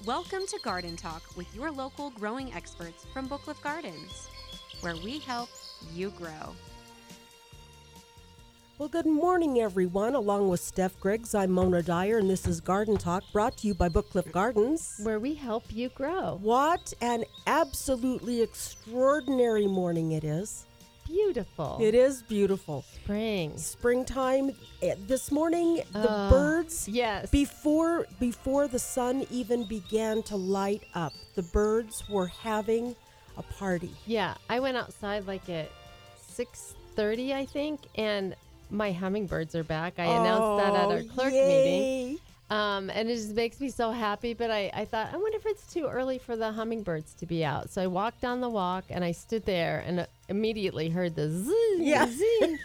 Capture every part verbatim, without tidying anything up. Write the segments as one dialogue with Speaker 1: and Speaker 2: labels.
Speaker 1: Welcome to Garden Talk with your local growing experts from Booklift Gardens, where we help you grow.
Speaker 2: Well, good morning, everyone. Along with Steph Griggs, I'm Mona Dyer, and this is Garden Talk, brought to you by Booklift Gardens,
Speaker 3: where we help you grow.
Speaker 2: What an absolutely extraordinary morning it is.
Speaker 3: Beautiful.
Speaker 2: It is beautiful.
Speaker 3: Spring.
Speaker 2: Springtime. Eh, This morning, the
Speaker 3: Uh,
Speaker 2: birds,
Speaker 3: Yes.
Speaker 2: before before the sun even began to light up, the birds were having a party.
Speaker 3: yeah, I went outside like at six thirty, I think, and my hummingbirds are back. I announced that at our
Speaker 2: Oh,
Speaker 3: clerk
Speaker 2: yay.
Speaker 3: meeting. Um, and it just makes me so happy. But I, I thought, I wonder if it's too early for the hummingbirds to be out. So I walked down the walk and I stood there and uh, immediately heard the zing,
Speaker 2: Yeah.
Speaker 3: zing.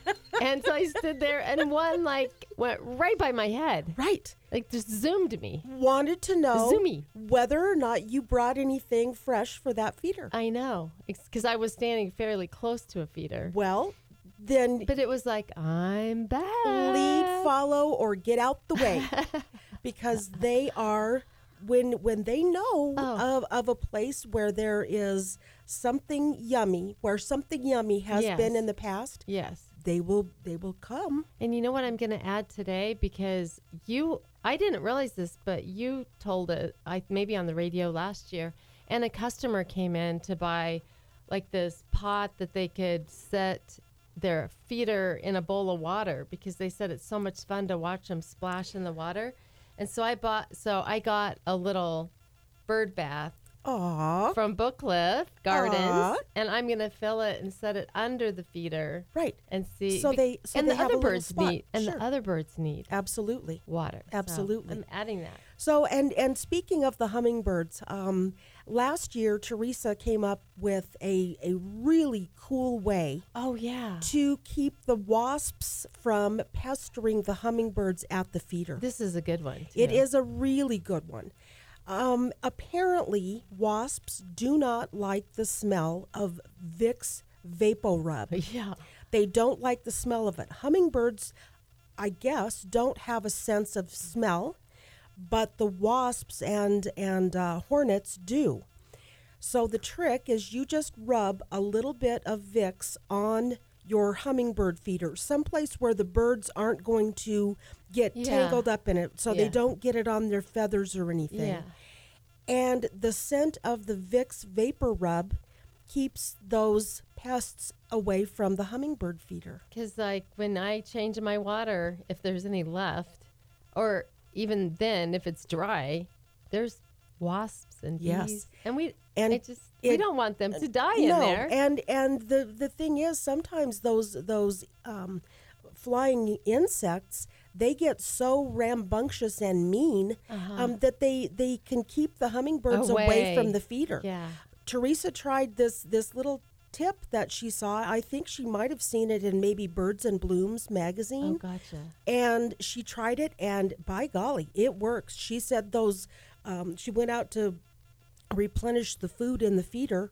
Speaker 3: And so I stood there and one like went right by my head,
Speaker 2: Right.
Speaker 3: like just zoomed me.
Speaker 2: Wanted to know
Speaker 3: Zoomy.
Speaker 2: whether or not you brought anything fresh for that feeder.
Speaker 3: I know, because I was standing fairly close to a feeder.
Speaker 2: Well, then
Speaker 3: But it was like, I'm back.
Speaker 2: lead, follow, or get out the way, because they are when when they know
Speaker 3: Oh.
Speaker 2: of, of a place where there is something yummy, where something yummy has
Speaker 3: Yes.
Speaker 2: been in the past,
Speaker 3: Yes.
Speaker 2: they will they will come.
Speaker 3: And you know what I'm going to add today? Because you, I didn't realize this, but you told it, I maybe on the radio last year, and a customer came in to buy like this pot that they could set their feeder in a bowl of water because they said it's so much fun to watch them splash in the water. And so I bought, so I got a little bird bath
Speaker 2: Aw,
Speaker 3: from Booklift Gardens,
Speaker 2: Aw.
Speaker 3: and I'm going to fill it and set it under the feeder
Speaker 2: right,
Speaker 3: and see.
Speaker 2: So
Speaker 3: be-
Speaker 2: they- so
Speaker 3: and
Speaker 2: they
Speaker 3: the
Speaker 2: have a
Speaker 3: other
Speaker 2: little
Speaker 3: birds
Speaker 2: spot.
Speaker 3: need, and
Speaker 2: Sure.
Speaker 3: the other birds need
Speaker 2: absolutely.
Speaker 3: water. So
Speaker 2: Absolutely.
Speaker 3: I'm adding that.
Speaker 2: So, and and speaking of the hummingbirds, um, last year Teresa came up with a a really cool way
Speaker 3: Oh yeah.
Speaker 2: to keep the wasps from pestering the hummingbirds at the feeder.
Speaker 3: This is a good one.
Speaker 2: It
Speaker 3: too.
Speaker 2: is a really good one. Um, apparently, wasps do not like the smell of Vicks VapoRub.
Speaker 3: Yeah.
Speaker 2: They don't like the smell of it. Hummingbirds, I guess, don't have a sense of smell, but the wasps and and uh, hornets do. So the trick is you just rub a little bit of Vicks on your hummingbird feeder, someplace where the birds aren't going to get
Speaker 3: Yeah.
Speaker 2: tangled up in it, so they
Speaker 3: Yeah.
Speaker 2: don't get it on their feathers or anything.
Speaker 3: Yeah.
Speaker 2: And the scent of the Vicks Vapor Rub keeps those pests away from the hummingbird feeder.
Speaker 3: Because like when I change my water, if there's any left, or even then if it's dry, there's wasps and bees.
Speaker 2: Yes.
Speaker 3: And we
Speaker 2: And
Speaker 3: it just we
Speaker 2: it-
Speaker 3: don't want them to die
Speaker 2: no,
Speaker 3: in there.
Speaker 2: and and the the thing is, sometimes those those um, flying insects, they get so rambunctious and mean um, that they they can keep the hummingbirds away,
Speaker 3: Away.
Speaker 2: from the feeder.
Speaker 3: Yeah.
Speaker 2: Teresa tried this this little tip that she saw. I think she might have seen it in maybe Birds and Blooms magazine.
Speaker 3: Oh, gotcha.
Speaker 2: And she tried it, and by golly, it works. She said those, um, she went out to replenish the food in the feeder,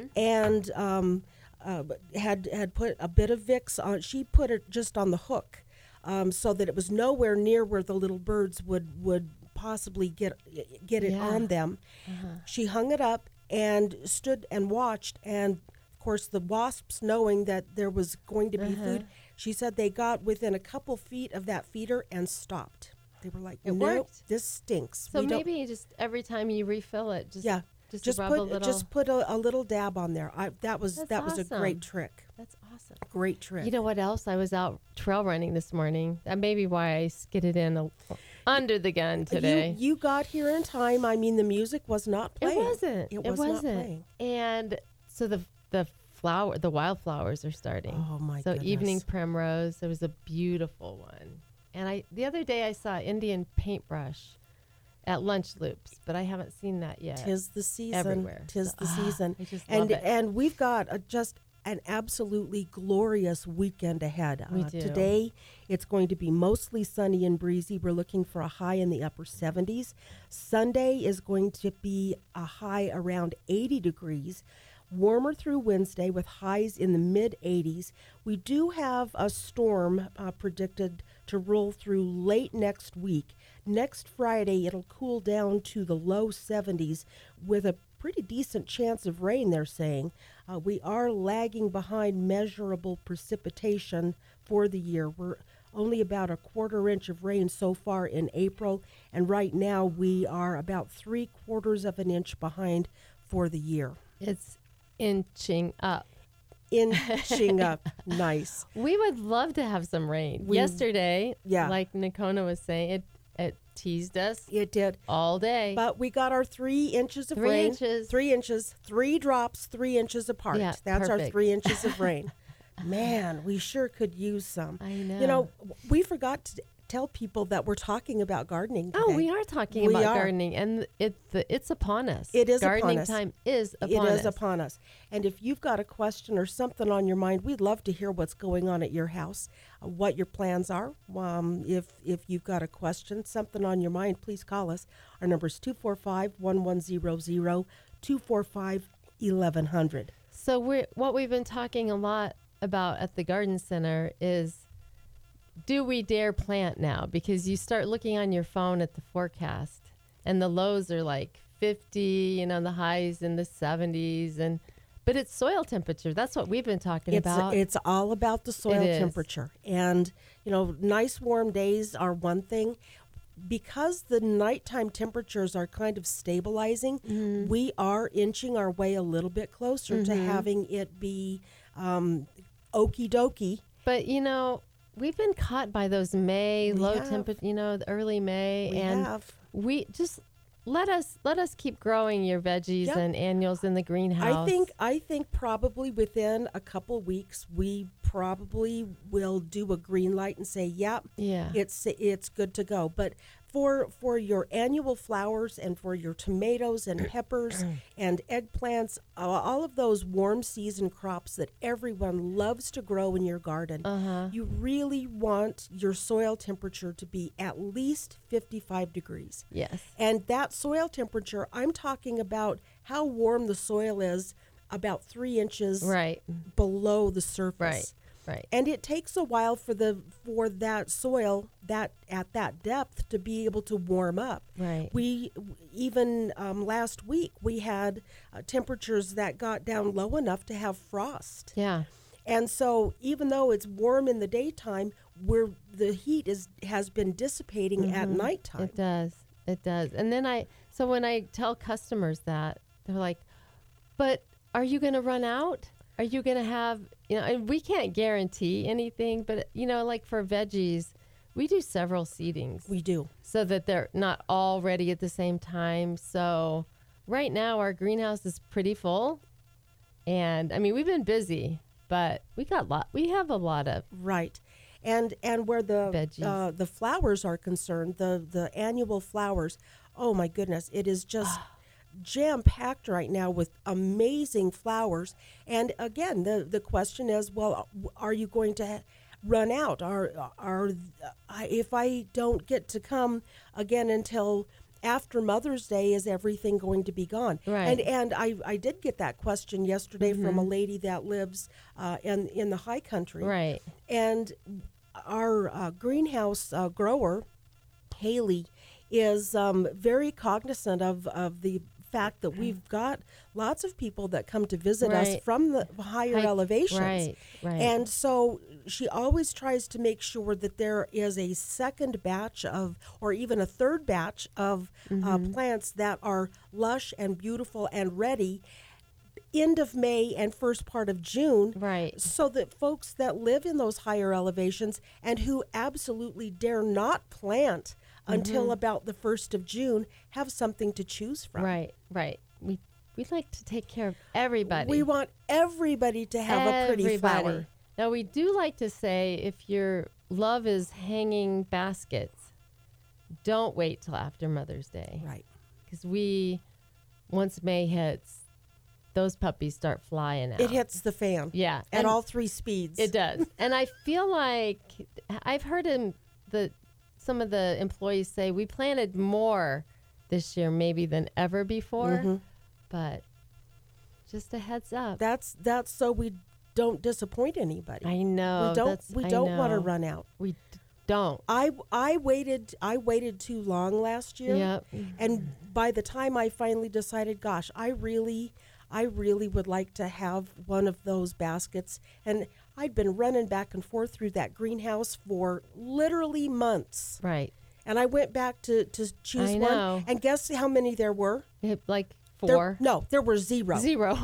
Speaker 2: and um, uh, had had put a bit of Vicks on. She put it just on the hook, um, so that it was nowhere near where the little birds would would possibly get get it
Speaker 3: Yeah.
Speaker 2: on them. She hung it up and stood and watched, and of course the wasps, knowing that there was going to be food, she said they got within a couple feet of that feeder and stopped. They were like,
Speaker 3: It
Speaker 2: "No,
Speaker 3: worked.
Speaker 2: this stinks."
Speaker 3: So
Speaker 2: We don't-"
Speaker 3: maybe just every time you refill it, just
Speaker 2: yeah,
Speaker 3: just,
Speaker 2: just
Speaker 3: rub
Speaker 2: put
Speaker 3: a little.
Speaker 2: just put a, a little dab on there. I, that was
Speaker 3: That's
Speaker 2: that was a great
Speaker 3: awesome.
Speaker 2: trick.
Speaker 3: That's awesome.
Speaker 2: Great trick.
Speaker 3: You know what else? I was out trail running this morning. That may be why I skidded in a, under the gun today.
Speaker 2: You, you got here in time. I mean, the music was not playing.
Speaker 3: It wasn't.
Speaker 2: It
Speaker 3: It,
Speaker 2: was not
Speaker 3: wasn't.
Speaker 2: playing.
Speaker 3: And so the the flower, the wildflowers are starting.
Speaker 2: Oh, my
Speaker 3: So
Speaker 2: goodness.
Speaker 3: evening primrose. There was a beautiful one. And I the other day I saw Indian paintbrush at Lunch Loops, but I haven't seen that yet.
Speaker 2: Tis the season.
Speaker 3: Everywhere.
Speaker 2: Tis
Speaker 3: So,
Speaker 2: the
Speaker 3: ah,
Speaker 2: season.
Speaker 3: I just
Speaker 2: and
Speaker 3: love it.
Speaker 2: and we've got a, just an absolutely glorious weekend ahead.
Speaker 3: We
Speaker 2: Uh,
Speaker 3: do.
Speaker 2: Today, it's going to be mostly sunny and breezy. We're looking for a high in the upper seventies. Sunday is going to be a high around eighty degrees. Warmer through Wednesday with highs in the mid eighties. We do have a storm uh, predicted to roll through late next week. Next Friday, it'll cool down to the low seventies with a pretty decent chance of rain, they're saying. Uh, we are lagging behind measurable precipitation for the year. We're only about a quarter inch of rain so far in April, and right now we are about three quarters of an inch behind for the year.
Speaker 3: It's inching up.
Speaker 2: Inching up. Nice.
Speaker 3: We would love to have some rain.
Speaker 2: We-
Speaker 3: Yesterday,
Speaker 2: Yeah.
Speaker 3: like Nakona was saying, it it teased us
Speaker 2: It did.
Speaker 3: all day.
Speaker 2: But we got our three inches of
Speaker 3: Three
Speaker 2: rain.
Speaker 3: inches.
Speaker 2: Three inches. Three drops, three inches apart.
Speaker 3: Yeah,
Speaker 2: That's our
Speaker 3: perfect.
Speaker 2: three inches of rain. Man, we sure could use some.
Speaker 3: I know.
Speaker 2: You know, we forgot to tell people that we're talking about gardening today.
Speaker 3: Oh, we are talking
Speaker 2: We
Speaker 3: about
Speaker 2: are.
Speaker 3: gardening, and it the, it's upon us.
Speaker 2: It is upon
Speaker 3: gardening
Speaker 2: us.
Speaker 3: time is
Speaker 2: It
Speaker 3: upon
Speaker 2: is
Speaker 3: us.
Speaker 2: upon us. And if you've got a question or something on your mind, we'd love to hear what's going on at your house, uh, what your plans are. Um, if if you've got a question, something on your mind, please call us. Our number is two four five, one one zero zero, two four five, eleven hundred.
Speaker 3: So we what we've been talking a lot about at the garden center is, do we dare plant now? Because you start looking on your phone at the forecast, and the lows are like fifty, you know, the highs in the seventies, and but it's soil temperature. That's what we've been talking
Speaker 2: It's,
Speaker 3: about.
Speaker 2: it's all about the soil
Speaker 3: It is.
Speaker 2: temperature. And, you know, nice warm days are one thing. Because the nighttime temperatures are kind of stabilizing,
Speaker 3: Mm-hmm.
Speaker 2: we are inching our way a little bit closer to having it be um, okie dokie.
Speaker 3: But you know, we've been caught by those May
Speaker 2: We
Speaker 3: low
Speaker 2: have.
Speaker 3: temperature, you know, the early May,
Speaker 2: We
Speaker 3: and
Speaker 2: have.
Speaker 3: we just let us let us keep growing your veggies
Speaker 2: Yep.
Speaker 3: and annuals in the greenhouse.
Speaker 2: I think I think probably within a couple weeks we probably will do a green light and say, "Yep,
Speaker 3: Yeah.
Speaker 2: it's it's good to go." But for for your annual flowers and for your tomatoes and peppers and eggplants, uh, all of those warm season crops that everyone loves to grow in your garden,
Speaker 3: Uh-huh.
Speaker 2: you really want your soil temperature to be at least fifty-five degrees.
Speaker 3: Yes.
Speaker 2: And that soil temperature, I'm talking about how warm the soil is about three inches
Speaker 3: Right.
Speaker 2: below the surface.
Speaker 3: Right. Right.
Speaker 2: And it takes a while for the for that soil that at that depth to be able to warm up.
Speaker 3: Right.
Speaker 2: We even um, last week we had uh, temperatures that got down low enough to have frost.
Speaker 3: Yeah.
Speaker 2: And so even though it's warm in the daytime, where the heat is has been dissipating at nighttime.
Speaker 3: It does. It does. And then I, so when I tell customers that, they're like, but are you going to run out? Are you going to have, you know, and we can't guarantee anything, but, you know, like for veggies, we do several seedings
Speaker 2: We do.
Speaker 3: so that they're not all ready at the same time. So right now our greenhouse is pretty full. And I mean, we've been busy, but we got lot, we have a lot of,
Speaker 2: Right. And and where the
Speaker 3: Veggies.
Speaker 2: uh, the flowers are concerned, the the annual flowers, oh my goodness, it is just jam packed right now with amazing flowers. And again, the the question is, well, are you going to run out? Are are I if I don't get to come again until after Mother's Day, is everything going to be gone?
Speaker 3: Right.
Speaker 2: And and I, I did get that question yesterday from a lady that lives uh, in in the high country.
Speaker 3: right.
Speaker 2: And our uh, greenhouse uh, grower, Haley, is um, very cognizant of, of the fact that we've got lots of people that come to visit us
Speaker 3: Right.
Speaker 2: from the higher
Speaker 3: High-
Speaker 2: elevations.
Speaker 3: right, right.
Speaker 2: And so she always tries to make sure that there is a second batch of, or even a third batch of uh, plants that are lush and beautiful and ready end of May and first part of June,
Speaker 3: Right.
Speaker 2: so that folks that live in those higher elevations and who absolutely dare not plant until about the first of June have something to choose from.
Speaker 3: Right, right. We we like to take care of everybody.
Speaker 2: We want everybody to have a pretty
Speaker 3: Everybody.
Speaker 2: flower.
Speaker 3: Now we do like to say, if your love is hanging baskets, don't wait till after Mother's Day,
Speaker 2: Right.
Speaker 3: because we, once May hits, those puppies start flying out.
Speaker 2: It hits the fan.
Speaker 3: Yeah,
Speaker 2: At
Speaker 3: and
Speaker 2: all three speeds.
Speaker 3: It does. And I feel like I've heard him, the some of the employees say we planted more this year maybe than ever before.
Speaker 2: Mm-hmm.
Speaker 3: But just a heads up.
Speaker 2: That's that's so we don't disappoint anybody.
Speaker 3: I know.
Speaker 2: we don't
Speaker 3: that's-
Speaker 2: we
Speaker 3: I
Speaker 2: don't want to
Speaker 3: know.
Speaker 2: run out.
Speaker 3: We d- don't.
Speaker 2: I I waited I waited too long last year.
Speaker 3: Yep.
Speaker 2: And by the time I finally decided, gosh, I really I really would like to have one of those baskets. And I'd been running back and forth through that greenhouse for literally months.
Speaker 3: Right.
Speaker 2: And I went back to, to choose
Speaker 3: I
Speaker 2: one.
Speaker 3: know.
Speaker 2: And guess how many there were?
Speaker 3: It, like
Speaker 2: There-
Speaker 3: four.
Speaker 2: no, there were zero.
Speaker 3: Zero.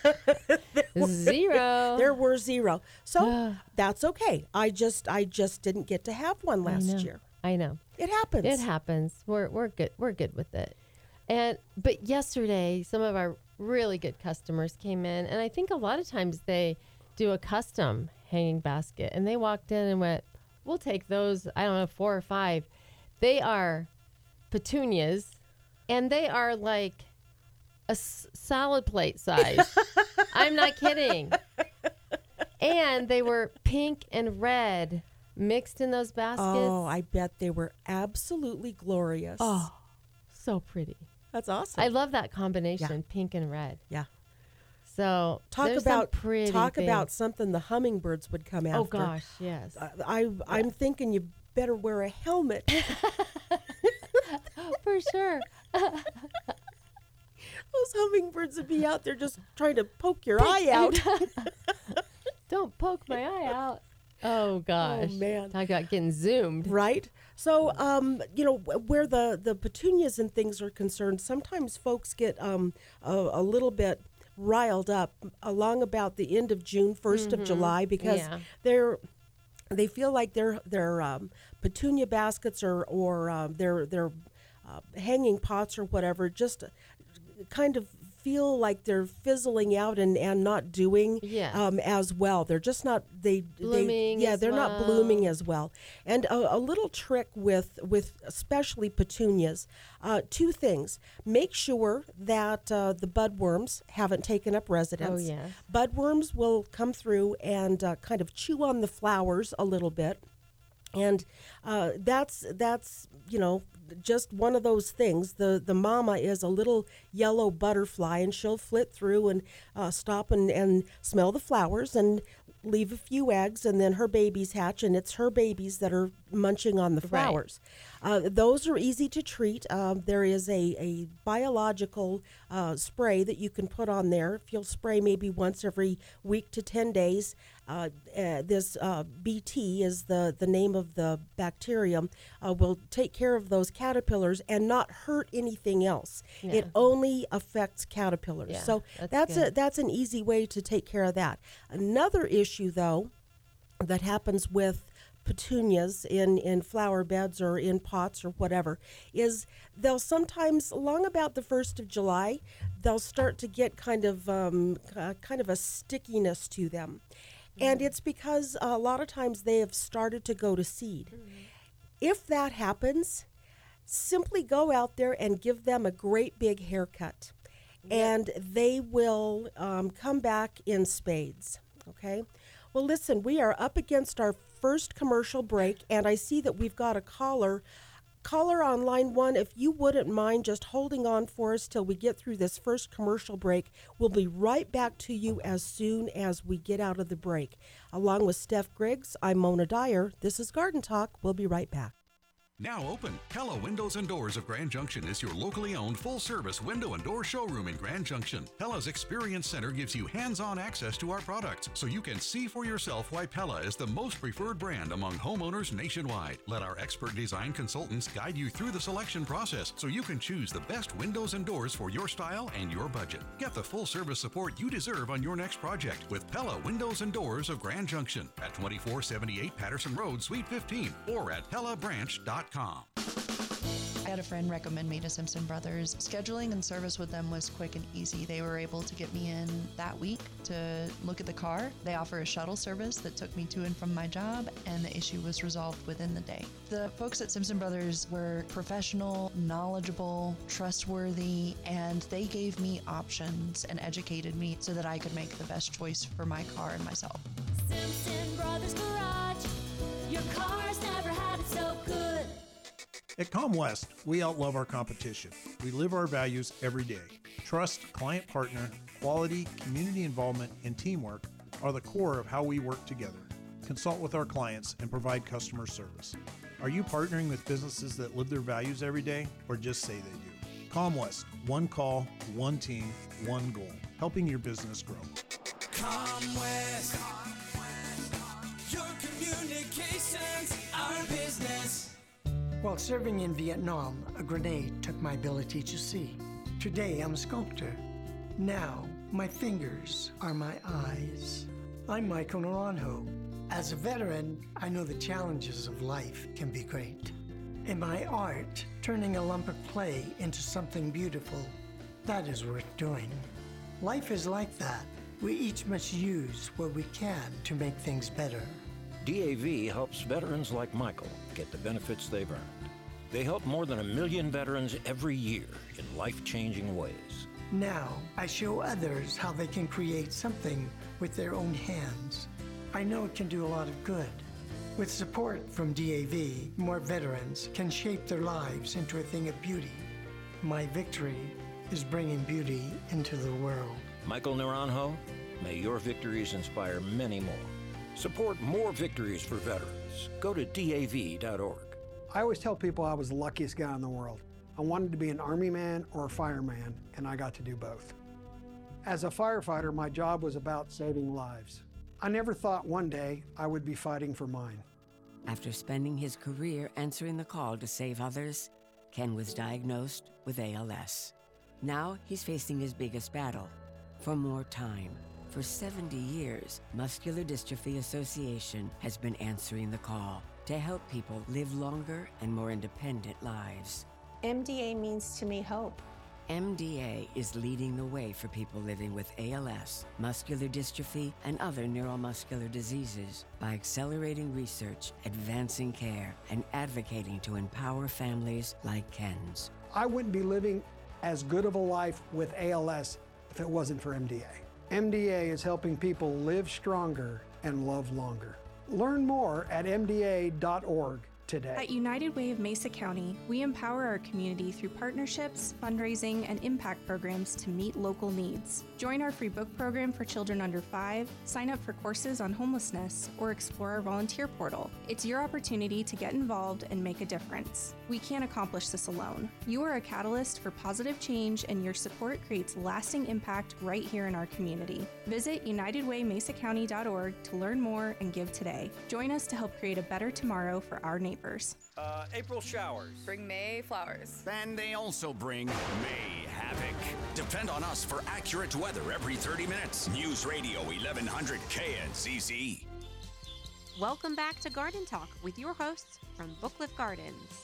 Speaker 3: Zero.
Speaker 2: There were zero. So
Speaker 3: Ah.
Speaker 2: that's okay. I just I just didn't get to have one
Speaker 3: I
Speaker 2: last
Speaker 3: know.
Speaker 2: year.
Speaker 3: I know.
Speaker 2: It happens.
Speaker 3: It happens. We're we're good. We're good with it. And but yesterday, some of our really good customers came in, and I think a lot of times they do a custom hanging basket, and they walked in and went, "We'll take those. I don't know, four or five." They are petunias, and they are like a s- salad plate size. I'm not kidding. And they were pink and red mixed in those baskets.
Speaker 2: Oh, I bet they were absolutely glorious.
Speaker 3: Oh, so pretty.
Speaker 2: That's awesome.
Speaker 3: I love that combination, pink and red.
Speaker 2: yeah.
Speaker 3: So
Speaker 2: Talk
Speaker 3: there's some
Speaker 2: about
Speaker 3: pretty
Speaker 2: talk about
Speaker 3: things.
Speaker 2: something the hummingbirds would come after.
Speaker 3: Oh gosh, yes.
Speaker 2: I, I I'm thinking you better wear a helmet.
Speaker 3: For sure.
Speaker 2: Those hummingbirds would be out there just trying to poke your eye out.
Speaker 3: Don't poke my eye out. Oh gosh.
Speaker 2: man.
Speaker 3: Talk about getting zoomed.
Speaker 2: Right. So, um, you know, wh- where the, the petunias and things are concerned, sometimes folks get um, a, a little bit riled up along about the end of June, first of July, because
Speaker 3: Yeah.
Speaker 2: they're they feel like their their um, petunia baskets or or uh, their their uh, hanging pots or whatever just kind of feel like they're fizzling out and, and not doing
Speaker 3: Yes.
Speaker 2: um, as well. They're just not they
Speaker 3: Blooming
Speaker 2: they yeah
Speaker 3: as
Speaker 2: they're not
Speaker 3: well.
Speaker 2: blooming as well. And a, a little trick with with especially petunias, uh, two things: make sure that uh, the budworms haven't taken up residence.
Speaker 3: Oh, yes.
Speaker 2: Budworms will come through and uh, kind of chew on the flowers a little bit. And uh, that's that's you know just one of those things. The the mama is a little yellow butterfly, and she'll flit through and uh, stop and, and smell the flowers and leave a few eggs, and then her babies hatch, and it's her babies that are munching on the flowers. Uh, those are easy to treat. Um, there is a, a biological uh, spray that you can put on there. If you'll spray maybe once every week to ten days, uh, uh, this uh, B T is the, the name of the bacterium, uh, will take care of those caterpillars and not hurt anything else.
Speaker 3: Yeah.
Speaker 2: It only affects caterpillars.
Speaker 3: Yeah,
Speaker 2: so
Speaker 3: that's
Speaker 2: that's a
Speaker 3: good.
Speaker 2: that's an easy way to take care of that. Another issue, though, that happens with petunias in, in flower beds or in pots or whatever is they'll sometimes, along about the first of July, they'll start to get kind of um, uh, kind of a stickiness to them. And it's because a lot of times they have started to go to seed. If that happens, simply go out there and give them a great big haircut, and they will um, come back in spades. Okay? Well, listen, we are up against our first commercial break, and I see that we've got a caller. Caller on line one, if you wouldn't mind just holding on for us till we get through this first commercial break, we'll be right back to you as soon as we get out of the break. Along with Steph Griggs, I'm Mona Dyer. This is Garden Talk. We'll be right back.
Speaker 4: Now open, Pella Windows and Doors of Grand Junction is your locally owned full-service window and door showroom in Grand Junction. Pella's Experience Center gives you hands-on access to our products, so you can see for yourself why Pella is the most preferred brand among homeowners nationwide. Let our expert design consultants guide you through the selection process, so you can choose the best windows and doors for your style and your budget. Get the full-service support you deserve on your next project with Pella Windows and Doors of Grand Junction at twenty-four seventy-eight Patterson Road, Suite fifteen, or at pella branch dot com.
Speaker 5: I had a friend recommend me to Simpson Brothers. Scheduling and service with them was quick and easy. They were able to get me in that week to look at the car. They offer a shuttle service that took me to and from my job, and the issue was resolved within the day. The folks at Simpson Brothers were professional, knowledgeable, trustworthy, and they gave me options and educated me so that I could make the best choice for my car and myself.
Speaker 6: Simpson Brothers Garage. Your car's never had it so good.
Speaker 7: At ComWest, we outlove our competition. We live our values every day. Trust, client partner, quality, community involvement, and teamwork are the core of how we work together. consult with our clients, and provide customer service. Are you partnering with businesses that live their values every day or just say they do? ComWest, one call, one team, one goal, helping your business grow.
Speaker 8: ComWest, your communications, our business.
Speaker 9: While serving in Vietnam, a grenade took my ability to see. Today, I'm a sculptor. Now, my fingers are my eyes. I'm Michael Naranjo. As a veteran, I know the challenges of life can be great. In my art, turning a lump of clay into something beautiful, that is worth doing. Life is like that. We each must use what we can to make things better.
Speaker 10: D A V helps veterans like Michael get the benefits they've earned. They help more than a million veterans every year in life-changing ways.
Speaker 9: Now, I show others how they can create something with their own hands. I know it can do a lot of good. With support from D A V, more veterans can shape their lives into a thing of beauty. My victory is bringing beauty into the world.
Speaker 10: Michael Naranjo, may your victories inspire many more. Support more victories for veterans. Go to D A V dot org.
Speaker 11: I always tell people I was the luckiest guy in the world. I wanted to be an Army man or a fireman, and I got to do both. As a firefighter, my job was about saving lives. I never thought one day I would be fighting for mine.
Speaker 12: After spending his career answering the call to save others, Ken was diagnosed with A L S. Now he's facing his biggest battle, for more time. For seventy years, Muscular Dystrophy Association has been answering the call to help people live longer and more independent lives.
Speaker 13: M D A means to me hope.
Speaker 12: M D A is leading the way for people living with A L S, muscular dystrophy, and other neuromuscular diseases by accelerating research, advancing care, and advocating to empower families like Ken's.
Speaker 11: I wouldn't be living as good of a life with A L S if it wasn't for M D A. M D A is helping people live stronger and love longer. Learn more at M D A dot org today.
Speaker 14: At United Way of Mesa County, we empower our community through partnerships, fundraising, and impact programs to meet local needs. Join our free book program for children under five, sign up for courses on homelessness, or explore our volunteer portal. It's your opportunity to get involved and make a difference. We can't accomplish this alone. You are a catalyst for positive change, and your support creates lasting impact right here in our community. Visit United Way Mesa County dot org to learn more and give today. Join us to help create a better tomorrow for our neighbors.
Speaker 15: Uh, April showers.
Speaker 16: Bring May flowers.
Speaker 17: And they also bring May havoc. Depend on us for accurate weather every thirty minutes. News Radio eleven hundred K N C C.
Speaker 1: Welcome back to Garden Talk with your hosts from Booklift Gardens.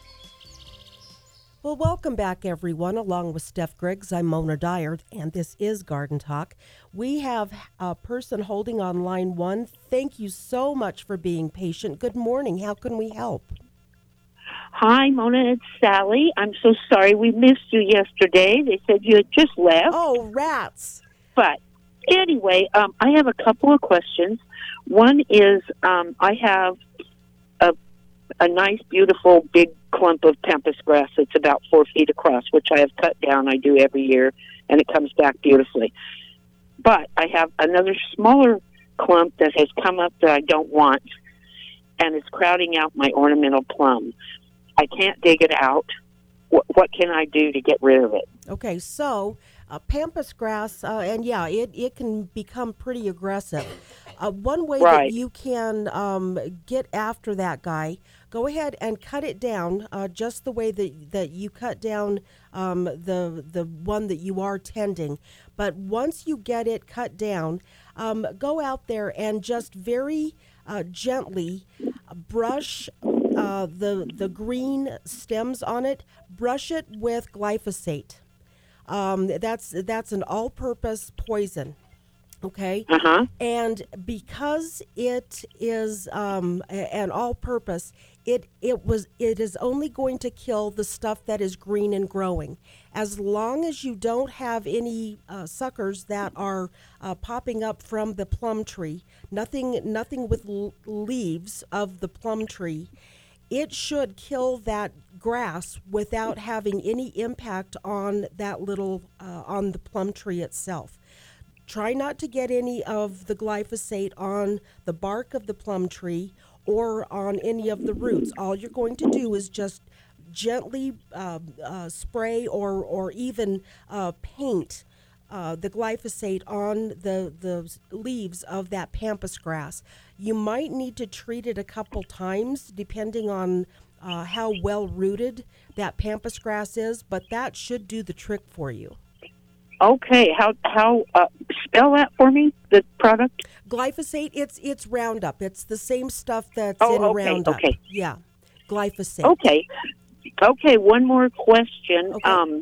Speaker 2: Well, welcome back, everyone. Along with Steph Griggs, I'm Mona Dyer, and this is Garden Talk. We have a person holding on line one. Thank you so much for being patient. Good morning. How can we help?
Speaker 18: Hi, Mona. It's Sally. I'm so sorry we missed you yesterday. They said you had just left.
Speaker 2: Oh, rats.
Speaker 18: But anyway, um, I have a couple of questions. One is um, I have a a nice, beautiful, big clump of pampas grass that's about four feet across, which I have cut down. I do every year, and it comes back beautifully. But I have another smaller clump that has come up that I don't want, and it's crowding out my ornamental plum. I can't dig it out. What, what can I do to get rid of it?
Speaker 2: Okay, so uh, pampas grass, uh, and yeah, it, it can become pretty aggressive. Uh, one way
Speaker 18: right.
Speaker 2: that you can um, get after that guy, go ahead and cut it down uh, just the way that, that you cut down um, the the one that you are tending. But once you get it cut down, um, go out there and just very uh, gently brush uh, the the green stems on it. Brush it with glyphosate. Um, that's that's an all-purpose poison. Okay,
Speaker 18: uh-huh.
Speaker 2: And because it is um, an all-purpose, it it was it is only going to kill the stuff that is green and growing. As long as you don't have any uh, suckers that are uh, popping up from the plum tree, nothing nothing with l- leaves of the plum tree, it should kill that grass without having any impact on that little uh, on the plum tree itself. Try not to get any of the glyphosate on the bark of the plum tree or on any of the roots. All you're going to do is just gently uh, uh, spray or, or even uh, paint uh, the glyphosate on the, the leaves of that pampas grass. You might need to treat it a couple times depending on uh, how well rooted that pampas grass is, but that should do the trick for you.
Speaker 18: Okay, how how uh, spell that for me? The product?
Speaker 2: Glyphosate. It's it's Roundup. It's the same stuff that's
Speaker 18: Oh,
Speaker 2: in
Speaker 18: okay,
Speaker 2: Roundup.
Speaker 18: okay.
Speaker 2: Yeah, glyphosate.
Speaker 18: Okay, okay. One more question.
Speaker 2: Okay.
Speaker 18: Um,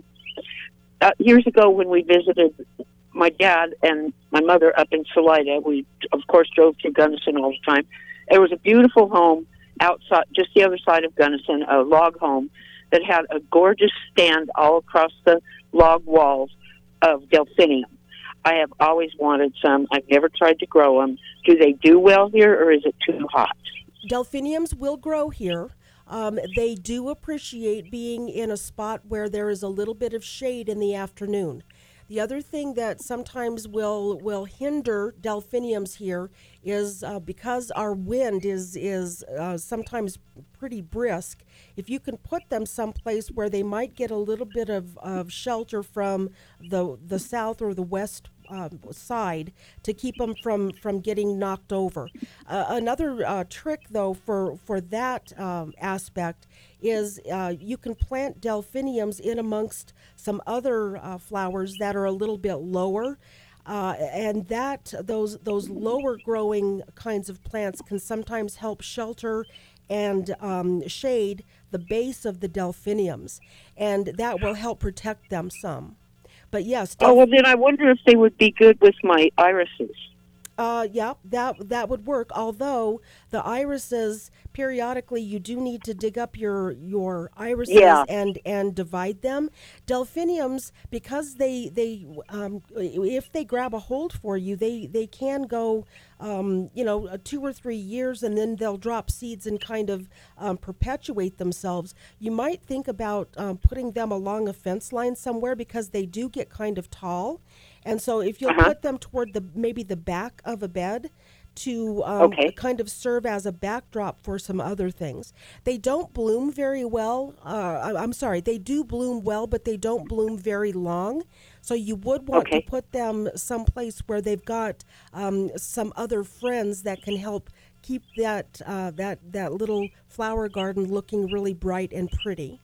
Speaker 18: uh, years ago, when we visited my dad and my mother up in Salida, we of course drove through Gunnison all the time. There was a beautiful home outside, just the other side of Gunnison, a log home that had a gorgeous stand all across the log walls of delphinium. I have always wanted some. I've never tried to grow them. Do they do well here, or is it too hot?
Speaker 2: Delphiniums will grow here. Um, they do appreciate being in a spot where there is a little bit of shade in the afternoon. The other thing that sometimes will will hinder delphiniums here is uh, because our wind is is uh, sometimes pretty brisk. If you can put them someplace where they might get a little bit of, of shelter from the the south or the west uh, side to keep them from, from getting knocked over. Uh, another uh, trick, though, for, for that um, aspect is uh, you can plant delphiniums in amongst some other uh, flowers that are a little bit lower. Uh, and that those those lower growing kinds of plants can sometimes help shelter and um, shade the base of the delphiniums, and that will help protect them some. But yes.
Speaker 18: Oh, well, then I wonder if they would be good with my irises.
Speaker 2: Uh, yeah, that that would work. Although the irises, periodically, you do need to dig up your your irises
Speaker 18: Yeah.
Speaker 2: and and divide them. Delphiniums, because they they um, if they grab a hold for you, they they can go um, you know uh, two or three years, and then they'll drop seeds and kind of um, perpetuate themselves. You might think about um, putting them along a fence line somewhere because they do get kind of tall. And so if you'll
Speaker 18: Uh-huh.
Speaker 2: put them toward the maybe the back of a bed to um,
Speaker 18: Okay.
Speaker 2: kind of serve as a backdrop for some other things. They don't bloom very well. Uh, I- I'm sorry, they do bloom well, but they don't bloom very long. So you would want
Speaker 18: Okay.
Speaker 2: to put them someplace where they've got um, some other friends that can help keep that uh, that that little flower garden looking really bright and pretty.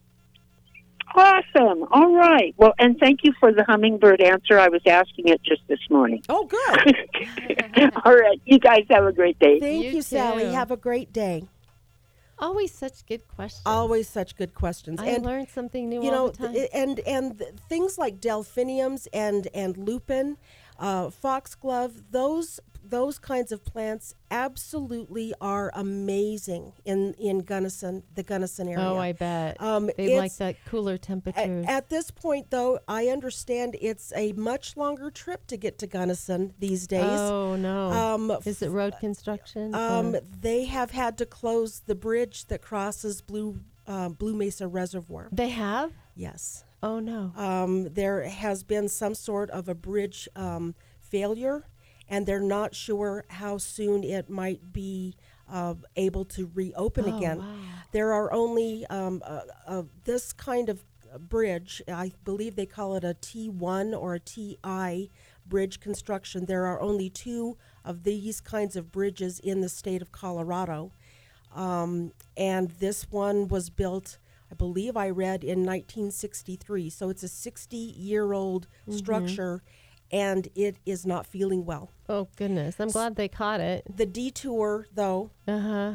Speaker 18: Awesome. All right. Well, and thank you for the hummingbird answer. I was asking it just this morning.
Speaker 2: Oh, good.
Speaker 18: All right. You guys have a great day.
Speaker 2: Thank
Speaker 3: You
Speaker 2: you, Sally.
Speaker 3: too.
Speaker 2: Have a great day.
Speaker 3: Always such good questions.
Speaker 2: Always such good questions.
Speaker 3: I learn something new
Speaker 2: you
Speaker 3: all
Speaker 2: know,
Speaker 3: the time.
Speaker 2: th- and and th- things like delphiniums and and lupin, uh, foxglove, those those kinds of plants absolutely are amazing in in Gunnison, the Gunnison area.
Speaker 3: Oh, I bet.
Speaker 2: Um,
Speaker 3: They like
Speaker 2: it's-
Speaker 3: that cooler
Speaker 2: At,
Speaker 3: temperatures.
Speaker 2: at this point, though, I understand it's a much longer trip to get to Gunnison these days.
Speaker 3: Oh, no.
Speaker 2: Um,
Speaker 3: Is it road construction?
Speaker 2: Um,
Speaker 3: or-
Speaker 2: they have had to close the bridge that crosses Blue uh, Blue Mesa Reservoir.
Speaker 3: They have?
Speaker 2: Yes.
Speaker 3: Oh, no.
Speaker 2: Um, there has been some sort of a bridge um, failure, and they're not sure how soon it might be uh, able to reopen
Speaker 3: Oh,
Speaker 2: again.
Speaker 3: wow.
Speaker 2: There are only um, uh, uh, this kind of bridge, I believe they call it a T one or a T I bridge construction. There are only two of these kinds of bridges in the state of Colorado. Um, and this one was built, I believe I read, in nineteen sixty-three. So it's a sixty-year-old
Speaker 3: Mhm.
Speaker 2: structure, and it is not feeling well.
Speaker 3: Oh, goodness. I'm glad they caught it.
Speaker 2: The detour, though,
Speaker 3: Uh-huh.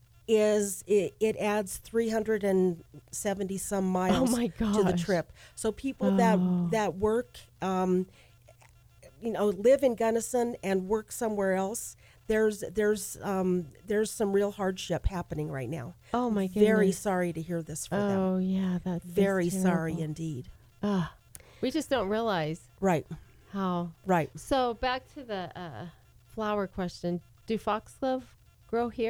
Speaker 2: is it, it adds three hundred seventy some miles
Speaker 3: Oh, my
Speaker 2: to the
Speaker 3: gosh.
Speaker 2: trip. So people
Speaker 3: Oh.
Speaker 2: that that work, um, you know, live in Gunnison and work somewhere else, there's there's um, there's some real hardship happening right now.
Speaker 3: Oh, my
Speaker 2: Very
Speaker 3: goodness.
Speaker 2: sorry to hear this for them.
Speaker 3: Oh, yeah. That's
Speaker 2: Very sorry indeed.
Speaker 3: Ah, we just don't realize.
Speaker 2: Right.
Speaker 3: How.
Speaker 2: Right.
Speaker 3: So back to the uh, flower question. Do foxglove grow here?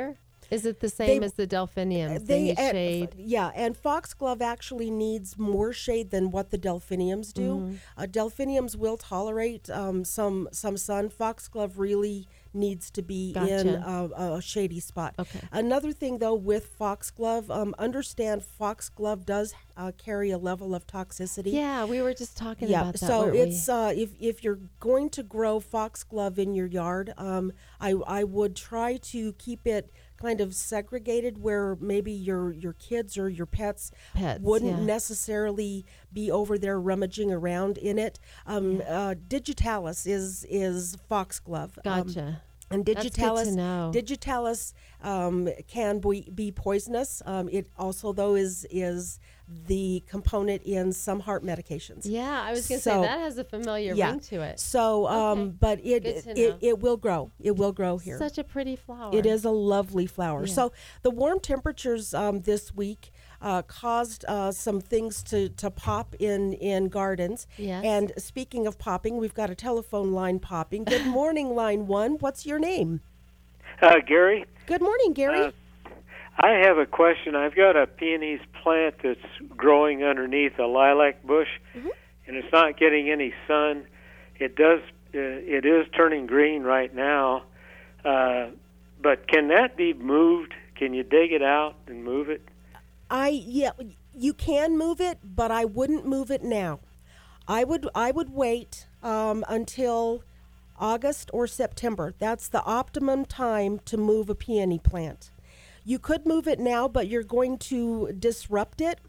Speaker 3: Is it the same
Speaker 2: They-
Speaker 3: as the delphiniums? They,
Speaker 2: They
Speaker 3: need
Speaker 2: uh,
Speaker 3: shade.
Speaker 2: yeah, and foxglove actually needs more shade than what the delphiniums do.
Speaker 3: Mhm.
Speaker 2: Uh, delphiniums will tolerate um, some some sun. Foxglove really needs to be in
Speaker 3: Gotcha.
Speaker 2: a, a shady spot.
Speaker 3: Okay.
Speaker 2: Another thing though with foxglove, um, understand foxglove does uh, carry a level of toxicity.
Speaker 3: Yeah, we were just talking
Speaker 2: Yeah,
Speaker 3: about that.
Speaker 2: so
Speaker 3: weren't
Speaker 2: it's
Speaker 3: we?
Speaker 2: uh, if if you're going to grow foxglove in your yard, um, I I would try to keep it kind of segregated where maybe your your kids or your pets,
Speaker 3: Pets,
Speaker 2: wouldn't
Speaker 3: yeah.
Speaker 2: necessarily be over there rummaging around in it. Um, uh, digitalis is is foxglove. Um,
Speaker 3: Gotcha.
Speaker 2: and
Speaker 3: That's good to
Speaker 2: digitalis,
Speaker 3: know.
Speaker 2: digitalis um, can be, be poisonous. Um, it also though is is the component in some heart medications.
Speaker 3: Yeah, I was going to
Speaker 2: So-
Speaker 3: say that has a familiar
Speaker 2: yeah.
Speaker 3: ring to it.
Speaker 2: So, um,
Speaker 3: Okay.
Speaker 2: but it
Speaker 3: Good to
Speaker 2: it,
Speaker 3: know.
Speaker 2: it will grow. It will grow here.
Speaker 3: Such a pretty flower.
Speaker 2: It is a lovely flower.
Speaker 3: Yeah.
Speaker 2: So the warm temperatures um, this week uh, caused uh, some things to, to pop in, in gardens.
Speaker 3: Yes.
Speaker 2: And speaking of popping, we've got a telephone line popping. Good morning, line one. What's your name?
Speaker 16: Uh, Gary,
Speaker 2: Good morning, Gary.
Speaker 16: Uh, I have a question. I've got a peonies plant that's growing underneath a lilac bush,
Speaker 2: Mhm.
Speaker 16: and it's not getting any sun. It does. Uh, it is turning green right now, uh, but can that be moved? Can you dig it out and move it?
Speaker 2: I yeah, you can move it, but I wouldn't move it now. I would I would wait um, until August or September. That's the optimum time to move a peony plant. You could move it now, but you're going to disrupt it.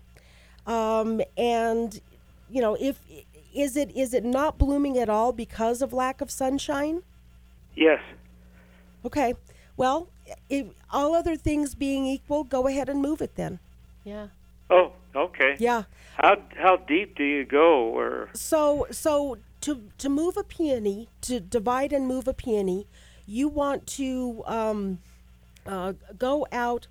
Speaker 2: Um, and you know, if is it is it not blooming at all because of lack of sunshine?
Speaker 16: Yes.
Speaker 2: Okay. Well, if all other things being equal, go ahead and move it then.
Speaker 3: Yeah.
Speaker 16: Oh, okay.
Speaker 2: Yeah.
Speaker 16: How how deep do you go? Or
Speaker 2: So so to to move a peony, to divide and move a peony, you want to um, uh, go out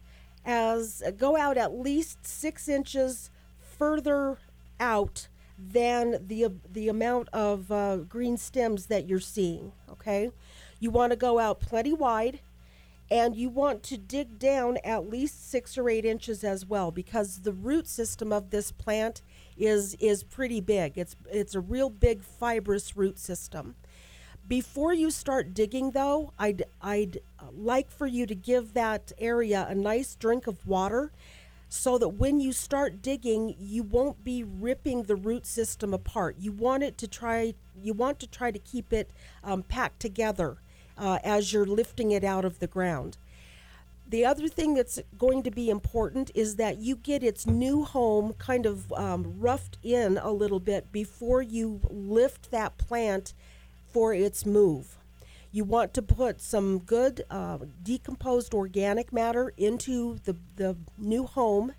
Speaker 2: as go out at least six inches further out than the the amount of uh, green stems that you're seeing. Okay, you want to go out plenty wide. And you want to dig down at least six or eight inches as well, because the root system of this plant is is pretty big. It's it's a real big fibrous root system. Before you start digging, though, I'd I'd like for you to give that area a nice drink of water, so that when you start digging, you won't be ripping the root system apart. You want it to try you want to try to keep it um, packed together. Uh, as you're lifting it out of the ground. The other thing that's going to be important is that you get its new home kind of um, roughed in a little bit before you lift that plant for its move. You want to put some good uh, decomposed organic matter into the, the new home,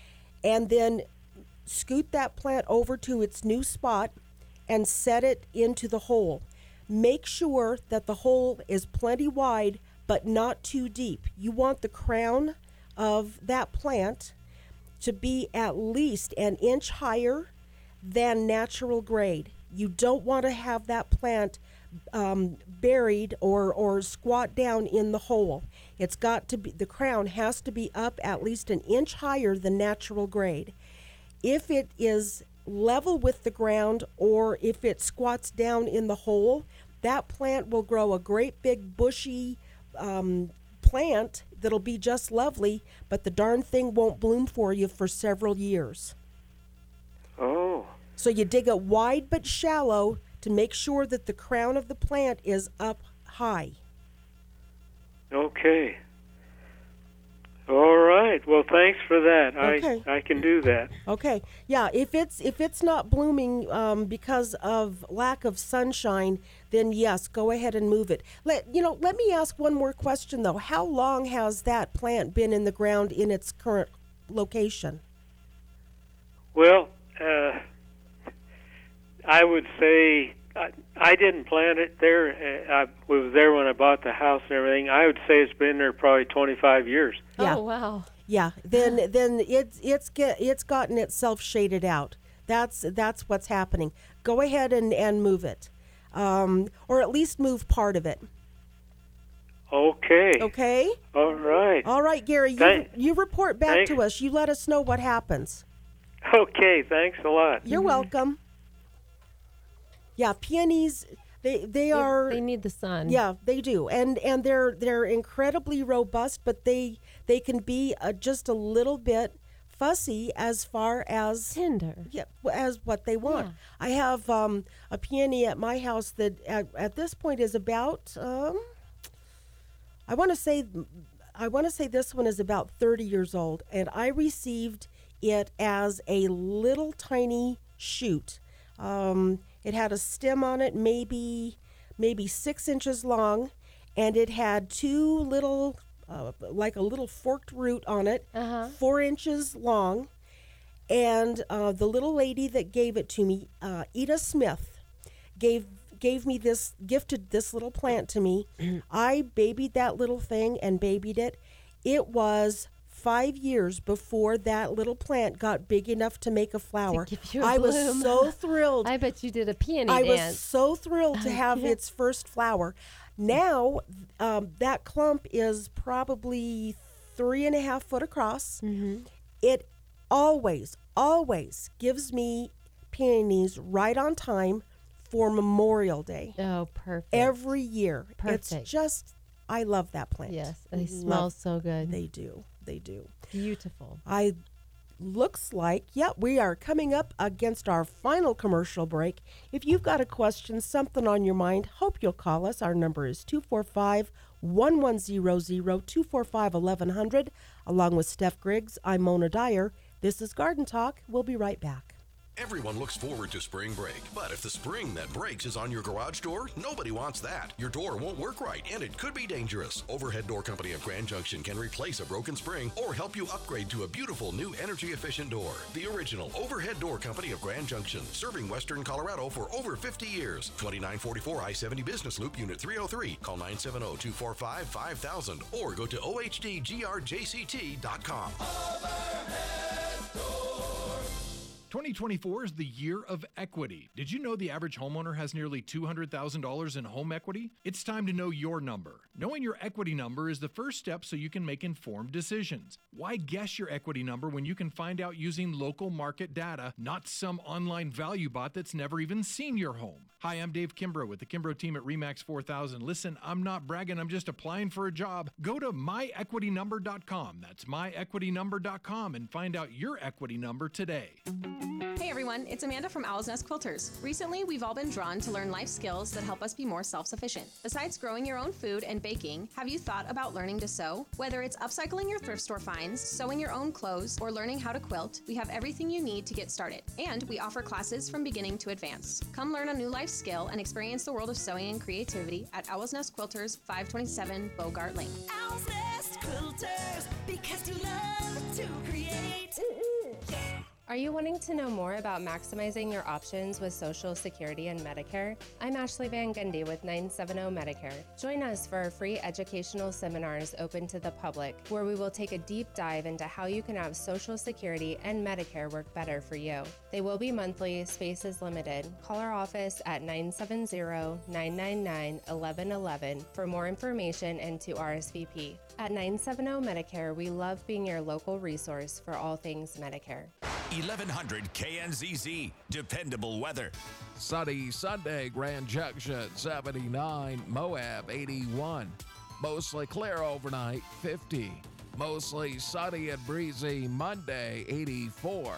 Speaker 2: and then scoot that plant over to its new spot and set it into the hole. Make sure that the hole is plenty wide, but not too deep. You want the crown of that plant to be at least an inch higher than natural grade. You don't want to have that plant um, buried or, or squat down in the hole. It's got to be, the crown has to be up at least an inch higher than natural grade. If it is level with the ground, or if it squats down in the hole, that plant will grow a great big bushy um, plant that'll be just lovely, but the darn thing won't bloom for you for several years.
Speaker 16: oh,
Speaker 2: So you dig it wide but shallow to make sure that the crown of the plant is up high.
Speaker 16: okay. All right. Well, thanks for that.
Speaker 2: Okay.
Speaker 16: I I can do that.
Speaker 2: Okay, yeah. If it's if it's not blooming um, because of lack of sunshine, then yes, go ahead and move it. Let you know. Let me ask one more question though. How long has that plant been in the ground in its current location?
Speaker 16: Well, uh, I would say I, I didn't plant it there. Uh, I was there when I bought the house and everything. I would say it's been there probably twenty-five years.
Speaker 2: Yeah.
Speaker 3: Oh, wow.
Speaker 2: Yeah. Then then it's it's get it's gotten itself shaded out. That's that's what's happening. Go ahead and, and move it, um, or at least move part of it.
Speaker 16: Okay.
Speaker 2: Okay?
Speaker 16: All right.
Speaker 2: All right, Gary, you,
Speaker 16: Thank-
Speaker 2: you report back
Speaker 16: thanks.
Speaker 2: to us. You let us know what happens.
Speaker 16: Okay, thanks a lot.
Speaker 2: You're welcome. Yeah, peonies, they they
Speaker 3: They-
Speaker 2: are
Speaker 3: they need the sun.
Speaker 2: Yeah, they do. And and they're they're incredibly robust, but they they can be uh, just a little bit fussy as far as
Speaker 3: tender.
Speaker 2: Yeah, as what they want.
Speaker 3: Yeah.
Speaker 2: I have um, a peony at my house that at, at this point is about um, I want to say I want to say this one is about thirty years old, and I received it as a little tiny shoot. Um, it had a stem on it, maybe maybe six inches long, and it had two little, uh, like a little forked root on it,
Speaker 3: Uh-huh.
Speaker 2: four inches long. And uh, the little lady that gave it to me, uh, Ida Smith, gave gave me this, gifted this little plant to me. I babied that little thing and babied it. It was five years before that little plant got big enough to make a flower.
Speaker 3: give you a
Speaker 2: I was
Speaker 3: bloom.
Speaker 2: so thrilled.
Speaker 3: I bet you did a peony
Speaker 2: I was
Speaker 3: dance.
Speaker 2: so thrilled to have its first flower. Now, um, that clump is probably three and a half foot across.
Speaker 3: Mm-hmm.
Speaker 2: It always, always gives me peonies right on time for Memorial Day.
Speaker 3: Oh, perfect.
Speaker 2: Every year.
Speaker 3: Perfect.
Speaker 2: It's just, I love that plant.
Speaker 3: Yes, they
Speaker 2: Love-
Speaker 3: smell so good.
Speaker 2: They do. They do.
Speaker 3: Beautiful.
Speaker 2: I looks like, yeah, we are coming up against our final commercial break. If you've got a question, something on your mind, hope you'll call us. Our number is two four five, one one zero zero, two four five, eleven hundred. Along with Steph Griggs, I'm Mona Dyer. This is Garden Talk. We'll be right back.
Speaker 4: Everyone looks forward to spring break, but if the spring that breaks is on your garage door, nobody wants that. Your door won't work right, and it could be dangerous. Overhead Door Company of Grand Junction can replace a broken spring or help you upgrade to a beautiful new energy-efficient door. The original Overhead Door Company of Grand Junction, serving Western Colorado for over fifty years. twenty-nine forty-four I seventy Business Loop, Unit three oh three. Call nine seven zero, two four five, five thousand or go to O H D G R J C T dot com.
Speaker 19: twenty twenty-four is the year of equity. Did you know the average homeowner has nearly two hundred thousand dollars in home equity? It's time to know your number. Knowing your equity number is the first step so you can make informed decisions. Why guess your equity number when you can find out using local market data, not some online value bot that's never even seen your home? Hi, I'm Dave Kimbrough with the Kimbrough team at REMAX four thousand. Listen, I'm not bragging, I'm just applying for a job. Go to my equity number dot com. That's my equity number dot com and find out your equity number today.
Speaker 14: Hey everyone, it's Amanda from Owl's Nest Quilters. Recently, we've all been drawn to learn life skills that help us be more self-sufficient. Besides growing your own food and baking, have you thought about learning to sew? Whether it's upcycling your thrift store finds, sewing your own clothes, or learning how to quilt, we have everything you need to get started. And we offer classes from beginning to advance. Come learn a new life skill and experience the world of sewing and creativity at Owl's Nest Quilters, five twenty-seven Bogart Lane.
Speaker 8: Owl's Nest Quilters, because you love to create.
Speaker 20: Are you wanting to know more about maximizing your options with Social Security and Medicare? I'm Ashley Van Gundy with nine seventy Medicare. Join us for our free educational seminars open to the public, where we will take a deep dive into how you can have Social Security and Medicare work better for you. They will be monthly, space is limited. Call our office at nine seven zero, nine nine nine, one one one one for more information and to R S V P. At nine seventy Medicare, we love being your local resource for all things Medicare.
Speaker 17: eleven hundred K N Z Z, dependable weather.
Speaker 21: Sunny Sunday, Grand Junction seventy-nine, Moab eighty-one. Mostly clear overnight, fifty. Mostly sunny and breezy Monday, eighty-four.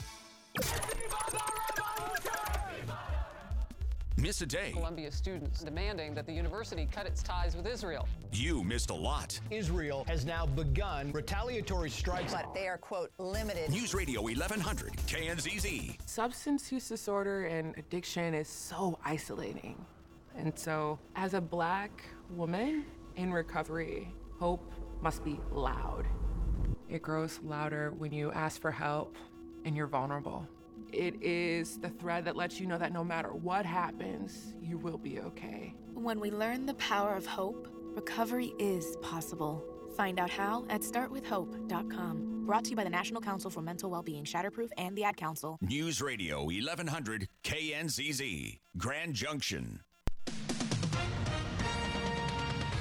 Speaker 17: Miss a day.
Speaker 22: Columbia students demanding that the university cut its ties with Israel.
Speaker 17: You missed a lot.
Speaker 23: Israel has now begun retaliatory strikes.
Speaker 24: But they are, quote, limited.
Speaker 17: News Radio eleven hundred K N Z Z.
Speaker 25: Substance use disorder and addiction is so isolating. And so, as a black woman in recovery, hope must be loud. It grows louder when you ask for help and you're vulnerable. It is the thread that lets you know that no matter what happens, you will be okay.
Speaker 26: When we learn the power of hope, recovery is possible. Find out how at start with hope dot com. Brought to you by the National Council for Mental Wellbeing, Shatterproof, and the Ad Council.
Speaker 17: News Radio eleven hundred K N Z Z, Grand Junction.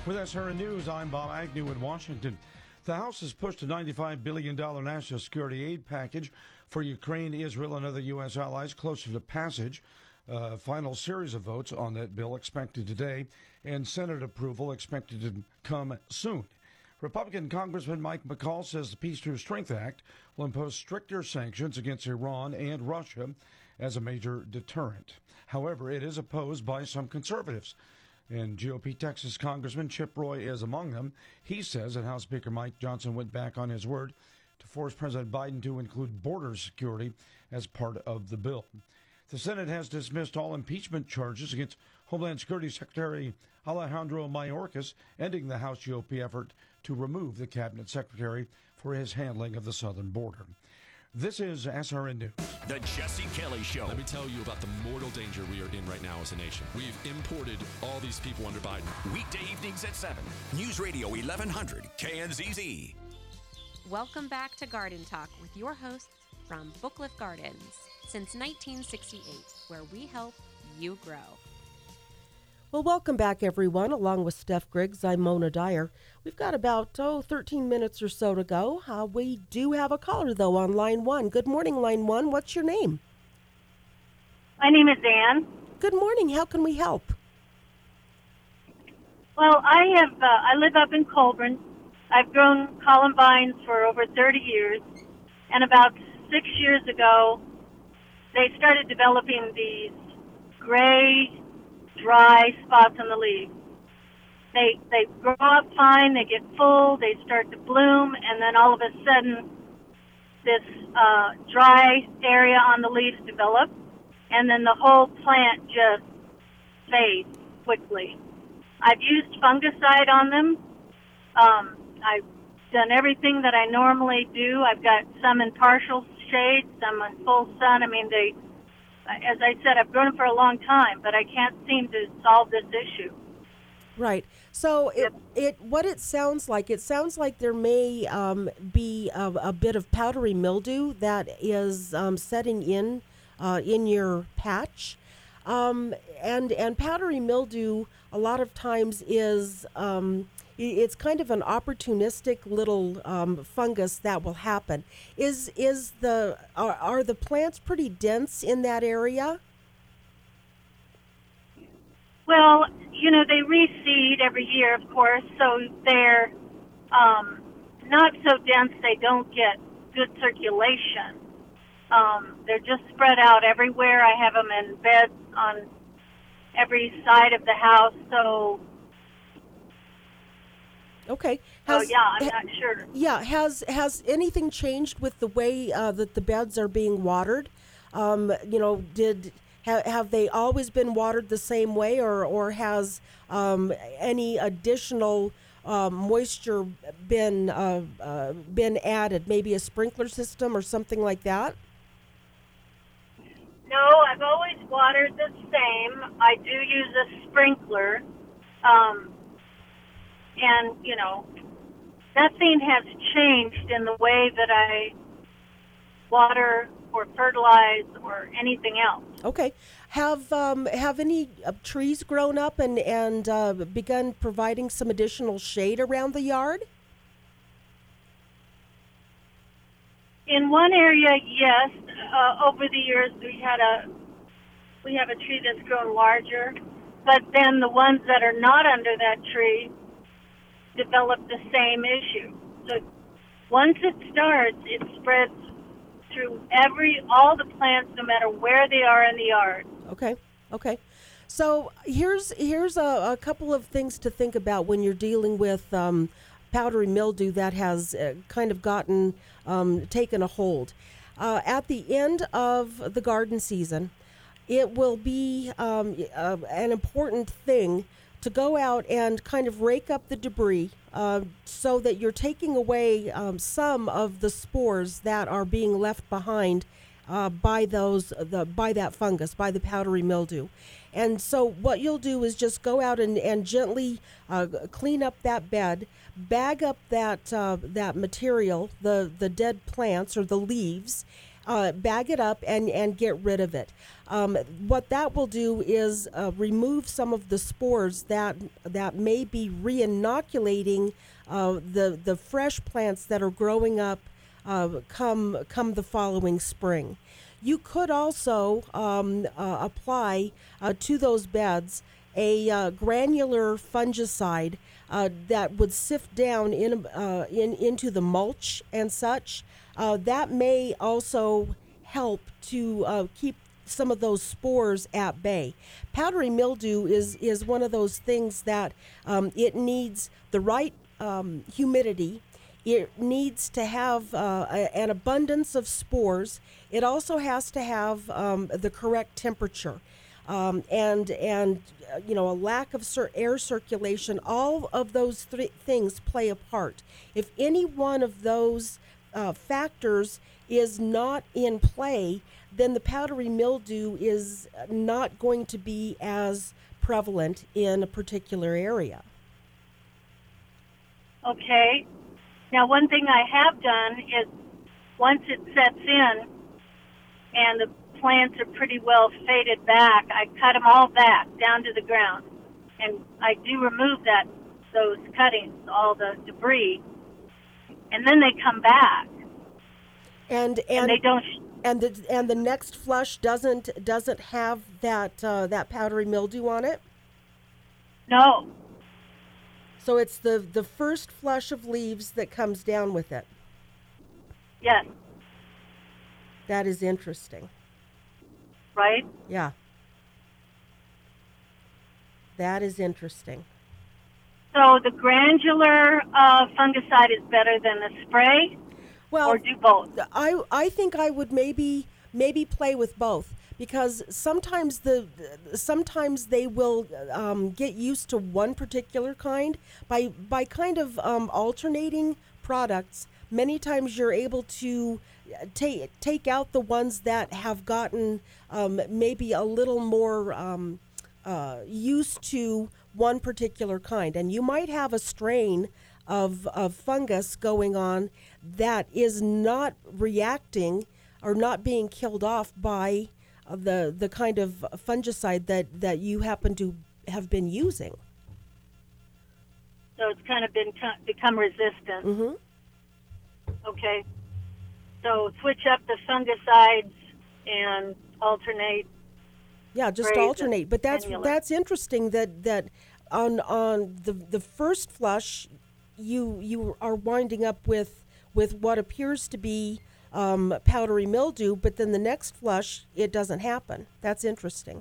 Speaker 5: With S R N News, I'm Bob Agnew in Washington. The House has pushed a ninety-five billion dollars national security aid package for Ukraine, Israel, and other U S allies closer to passage. A final series of votes on that bill expected today, and Senate approval expected to come soon. Republican Congressman Mike McCall says the Peace Through Strength Act will impose stricter sanctions against Iran and Russia as a major deterrent. However, it is opposed by some conservatives. And G O P Texas Congressman Chip Roy is among them. He says that House Speaker Mike Johnson went back on his word to force President Biden to include border security as part of the bill. The Senate has dismissed all impeachment charges against Homeland Security Secretary Alejandro Mayorkas, ending the House G O P effort to remove the cabinet secretary for his handling of the southern border. This is S R N News.
Speaker 17: The Jesse Kelly Show.
Speaker 6: Let me tell you about the mortal danger we are in right now as a nation. We've imported all these people under Biden.
Speaker 17: Weekday evenings at seven. News Radio eleven hundred K N Z Z.
Speaker 1: Welcome back to Garden Talk with your hosts from Booklift Gardens since nineteen sixty-eight, where we help you grow.
Speaker 2: Well, welcome back, everyone. Along with Steph Griggs, I'm Mona Dyer. We've got about, oh, thirteen minutes or so to go. Uh, we do have a caller, though, on line one. Good morning, line one. What's your name?
Speaker 7: My name is Ann.
Speaker 2: Good morning. How can we help?
Speaker 7: Well, I have. Uh, I live up in Colburn. I've grown columbines for over thirty years, and about six years ago, they started developing these gray, dry spots on the leaves. They they grow up fine, they get full, they start to bloom, and then all of a sudden, this uh, dry area on the leaves develops, and then the whole plant just fades quickly. I've used fungicide on them. Um, I've done everything that I normally do. I've got some in partial shade, some in full sun. I mean, they, as I said, I've grown them for a long time, but I can't seem to solve this issue.
Speaker 2: Right. So it, it what it sounds like, it sounds like there may um, be a, a bit of powdery mildew that is um, setting in uh, in your patch. Um, and, and powdery mildew a lot of times is, um, it's kind of an opportunistic little um, fungus that will happen. Is is the are, are the plants pretty dense in that area?
Speaker 7: Well, you know, they reseed every year, of course, so they're um, not so dense they don't get good circulation. Um, they're just spread out everywhere. I have them in beds on every side of the house, so...
Speaker 2: Okay.
Speaker 7: Has, oh, yeah, I'm not sure.
Speaker 2: Yeah, has has anything changed with the way uh, that the beds are being watered? Um, you know, did... Have, have they always been watered the same way, or, or has um, any additional uh, moisture been uh, uh, been added? Maybe a sprinkler system or something like that?
Speaker 7: No, I've always watered the same. I do use a sprinkler. Um, and, you know, nothing has changed in the way that I water or fertilize or anything else.
Speaker 2: Okay. Have um, have any uh, trees grown up and, and uh, begun providing some additional shade around the yard?
Speaker 7: In one area, yes. Uh, over the years, we had a we have a tree that's grown larger, but then the ones that are not under that tree develop the same issue. So once it starts, it spreads through every all the plants, no matter where they are in the yard.
Speaker 2: Okay, okay. So here's here's a, a couple of things to think about when you're dealing with um, powdery mildew that has uh, kind of gotten um, taken a hold. Uh, at the end of the garden season, it will be um, uh, an important thing to go out and kind of rake up the debris uh, so that you're taking away um, some of the spores that are being left behind uh, by those the by that fungus, by the powdery mildew. And so what you'll do is just go out and, and gently uh, clean up that bed, bag up that uh, that material, the, the dead plants or the leaves, uh, bag it up and, and get rid of it. Um, what that will do is uh, remove some of the spores that that may be re-inoculating uh, the the fresh plants that are growing up uh, come come the following spring. You could also um, uh, apply uh, to those beds a uh, granular fungicide uh, that would sift down in, uh, in into the mulch and such. Uh, that may also help to uh, keep some of those spores at bay. Powdery mildew is, is one of those things that um, it needs the right um, humidity. It needs to have uh, a, an abundance of spores. It also has to have um, the correct temperature. Um, and, and uh, you know, a lack of cir- air circulation, all of those three things play a part. If any one of those uh, factors is not in play, then the powdery mildew is not going to be as prevalent in a particular area.
Speaker 7: Okay. Now, one thing I have done is once it sets in and the plants are pretty well faded back, I cut them all back down to the ground. And I do remove that, those cuttings, all the debris, and then they come back.
Speaker 2: And and,
Speaker 7: and they don't.
Speaker 2: And the and the next flush doesn't doesn't have that uh, that powdery mildew on it.
Speaker 7: No.
Speaker 2: So it's the the first flush of leaves that comes down with it.
Speaker 7: Yes.
Speaker 2: That is interesting.
Speaker 7: Right?
Speaker 2: Yeah. That is interesting.
Speaker 7: So the granular uh, fungicide is better than the spray?
Speaker 2: Well,
Speaker 7: or do both?
Speaker 2: I I think I would maybe maybe play with both, because sometimes the sometimes they will um, get used to one particular kind by by kind of um, alternating products. Many times you're able to take take out the ones that have gotten um, maybe a little more um, uh, used to one particular kind, and you might have a strain of of fungus going on that is not reacting or not being killed off by uh, the the kind of fungicide that, that you happen to have been using.
Speaker 7: So it's kind of been become resistant.
Speaker 2: Mm-hmm.
Speaker 7: Okay. So switch up the fungicides and alternate.
Speaker 2: Yeah, just alternate. But that's granular. That's interesting that that on on the the first flush, you you are winding up with with what appears to be um, powdery mildew, but then the next flush it doesn't happen. That's interesting.